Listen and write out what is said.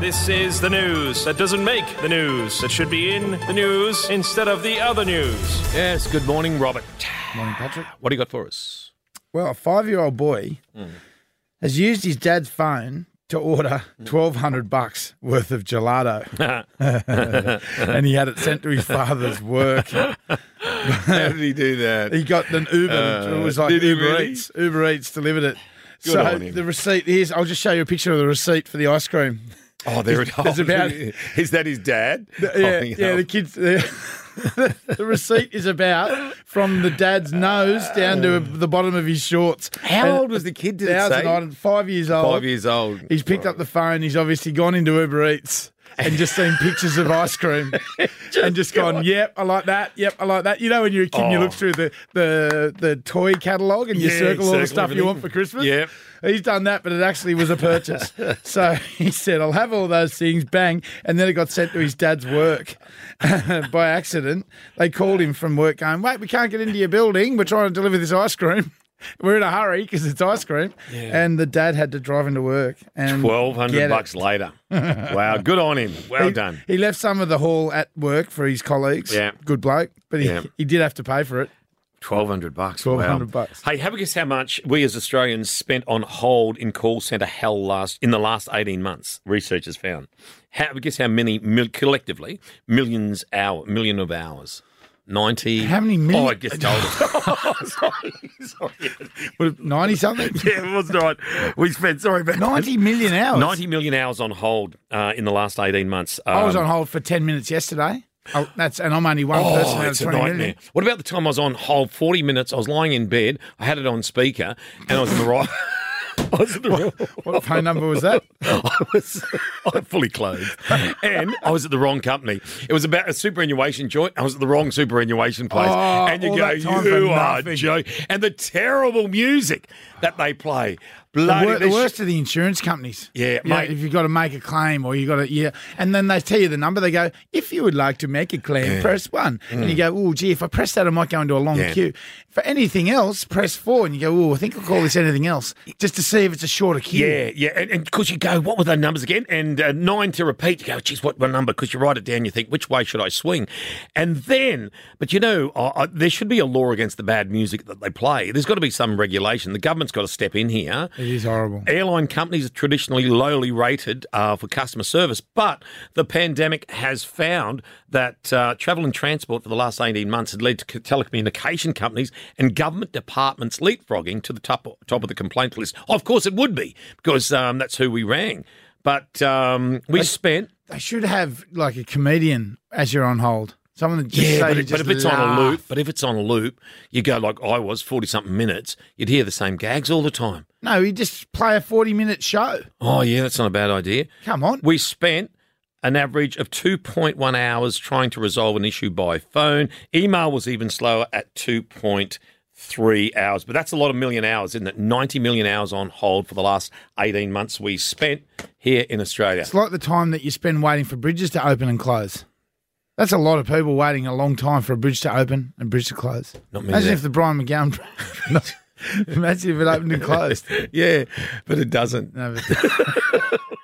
This is the news that doesn't make the news. That should be in the news instead of the other news. Yes, good morning, Robert. Morning, Patrick. What do you got for us? Well, a 5-year-old boy has used his dad's phone to order $1,200 worth of gelato. And he had it sent to his father's work. How did he do that? He got an Uber. It was like did he Uber really? Eats. Uber Eats delivered it. Good on him. The receipt, I'll just show you a picture of the receipt for the ice cream. Oh, there it It's about- is. That his dad? The kids. The receipt is about from the dad's nose down to the bottom of his shorts. How And old was the kid? Did it say? 5 years old. 5 years old. He's picked up the phone. He's obviously gone into Uber Eats and just seen pictures of ice cream and just gone, yep, I like that. Yep, I like that. You know, when you're a kid and you look through the toy catalogue and you circle all the stuff you want for Christmas? Yep. He's done that, but it actually was a purchase. So he said, I'll have all those things, bang. And then it got sent to his dad's work by accident. They called him from work going, wait, we can't get into your building. We're trying to deliver this ice cream. We're in a hurry because it's ice cream. Yeah. And the dad had to drive into work. And $1,200 later. Wow, good on him. Well done. He left some of the haul at work for his colleagues. Yeah. Good bloke. But he did have to pay for it. $1,200. $1,200. Hey, have a guess how much we as Australians spent on hold in call centre hell in the last 18 months, researchers found. Have a guess how many collectively, million of hours. 90. How many million? Oh, I just told it. Sorry. 90 something? Yeah, it wasn't right. We spent, sorry about 90 million hours? 90 million hours on hold in the last 18 months. I was on hold for 10 minutes yesterday. And I'm only one person out of it's a 20 nightmare. million. What about the time I was on hold 40 minutes? I was lying in bed. I had it on speaker, and I was in the right. I was in the wrong. What phone number was that? I'm fully clothed, and I was at the wrong company. It was about a superannuation joint. I was at the wrong superannuation place, and you all go, that time you for are nothing." joking. And the terrible music that they play. Bloody, The worst of the insurance companies. Yeah, You know, mate. if you've got to make a claim or you've got to, and then they tell you the number. They go, if you would like to make a claim, press 1. And you go, oh, gee, if I press that, I might go into a long queue. For anything else, press 4. And you go, oh, I think I'll call this anything else, just to see if it's a shorter queue. Yeah. And because you go, what were the numbers again? And 9 to repeat. You go, geez, what number? Because you write it down, you think, which way should I swing? And then, but you know, there should be a law against the bad music that they play. There's got to be some regulation. The government's got to step in here. It is horrible. Airline companies are traditionally lowly rated for customer service, but the pandemic has found that travel and transport for the last 18 months had led to telecommunication companies and government departments leapfrogging to the top of the complaint list. Of course it would be, because that's who we rang. But we spent... They should have like a comedian as you're on hold. Someone that just say but you if just it's on a laugh. loop, you go like I was, 40-something minutes, you'd hear the same gags all the time. No, you just play a 40-minute show. Oh, yeah, that's not a bad idea. Come on. We spent an average of 2.1 hours trying to resolve an issue by phone. Email was even slower at 2.3 hours. But that's a lot of million hours, isn't it? 90 million hours on hold for the last 18 months we spent here in Australia. It's like the time that you spend waiting for bridges to open and close. That's a lot of people waiting a long time for a bridge to open and bridge to close. Not me Imagine there. if the Brian McGowan... Imagine if it opened and closed. Yeah, but it doesn't. No, but